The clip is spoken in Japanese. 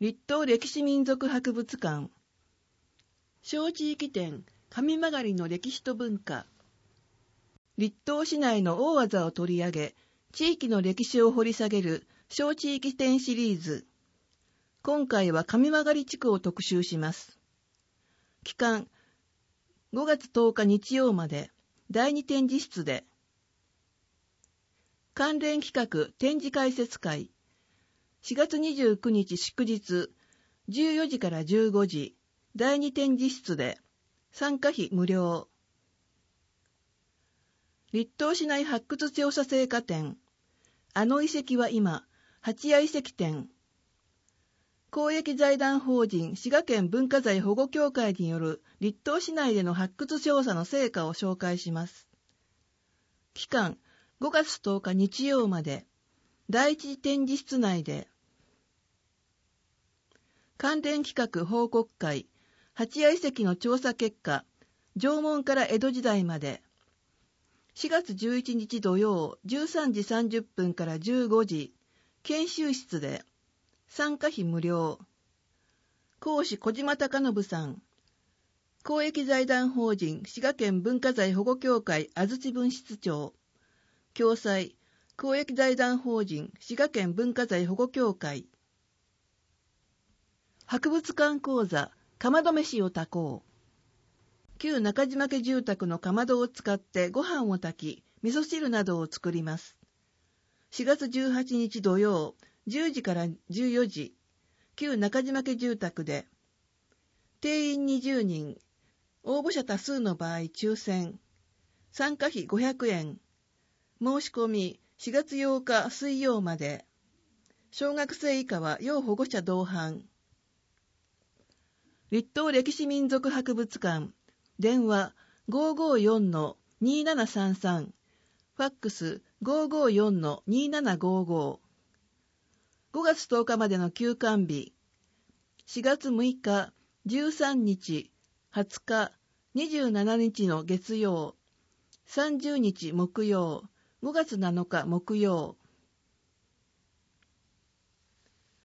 立東歴史民族博物館小地域展上曲の歴史と文化。立東市内の大技を取り上げ、地域の歴史を掘り下げる小地域展シリーズ。今回は上曲地区を特集します。期間5月10日日曜まで第2展示室で。関連企画展示解説会。4月29日祝日14時から15時第2展示室で参加費無料。立東市内発掘調査成果展あの遺跡は今八谷遺跡展。公益財団法人滋賀県文化財保護協会による立東市内での発掘調査の成果を紹介します。期間5月10日日曜まで第一展示室内で。関連企画報告会八谷遺跡の調査結果縄文から江戸時代まで。4月11日土曜13時30分から15時研修室で。参加費無料。講師小島貴信さん。公益財団法人滋賀県文化財保護協会安土分室長。共催公益財団法人滋賀県文化財保護協会。博物館講座かまど飯を炊こう。旧中島家住宅のかまどを使ってご飯を炊き味噌汁などを作ります。4月18日土曜10時から14時旧中島家住宅で。定員20人応募者多数の場合抽選。参加費500円。申し込み4月8日水曜まで。小学生以下は要保護者同伴。立東歴史民族博物館電話 554-2733 ファックス 554-2755。 5月10日までの休館日4月6日13日20日27日の月曜30日木曜5月7日木曜。